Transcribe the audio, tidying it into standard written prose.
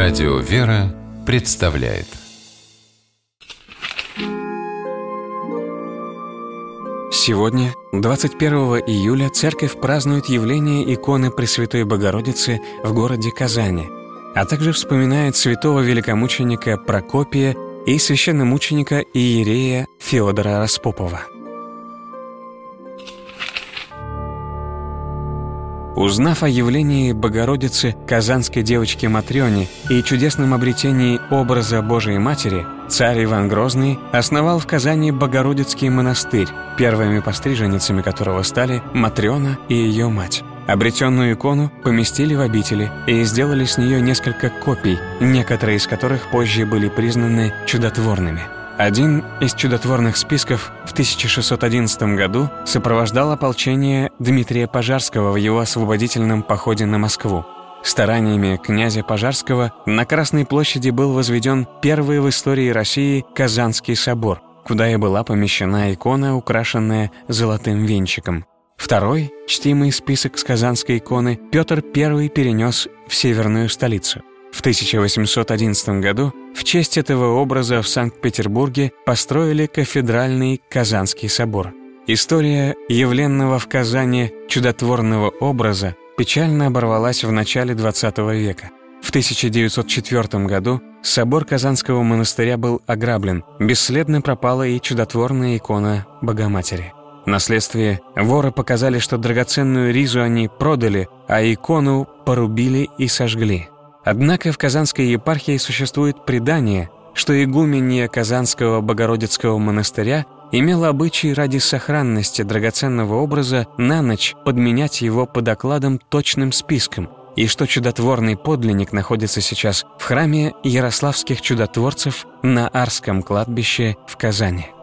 Радио «Вера» представляет. Сегодня, 21 июля, церковь празднует явление иконы Пресвятой Богородицы в городе Казани, а также вспоминает святого великомученика Прокопия и священномученика иерея Феодора Распопова. Узнав о явлении Богородицы казанской девочки Матрёне и чудесном обретении образа Божией Матери, царь Иван Грозный основал в Казани Богородицкий монастырь, первыми постриженницами которого стали Матрёна и ее мать. Обретенную икону поместили в обители и сделали с нее несколько копий, некоторые из которых позже были признаны чудотворными. Один из чудотворных списков в 1611 году сопровождал ополчение Дмитрия Пожарского в его освободительном походе на Москву. Стараниями князя Пожарского на Красной площади был возведен первый в истории России Казанский собор, куда и была помещена икона, украшенная золотым венчиком. Второй, чтимый список с казанской иконы, Петр I перенес в северную столицу. В 1811 году в честь этого образа в Санкт-Петербурге построили кафедральный Казанский собор. История явленного в Казани чудотворного образа печально оборвалась в начале XX века. В 1904 году собор Казанского монастыря был ограблен, бесследно пропала и чудотворная икона Богоматери. Вследствие воры показали, что драгоценную ризу они продали, а икону порубили и сожгли. Однако в Казанской епархии существует предание, что игуменья Казанского Богородицкого монастыря имела обычай ради сохранности драгоценного образа на ночь подменять его по докладам точным списком, и что чудотворный подлинник находится сейчас в храме ярославских чудотворцев на Арском кладбище в Казани.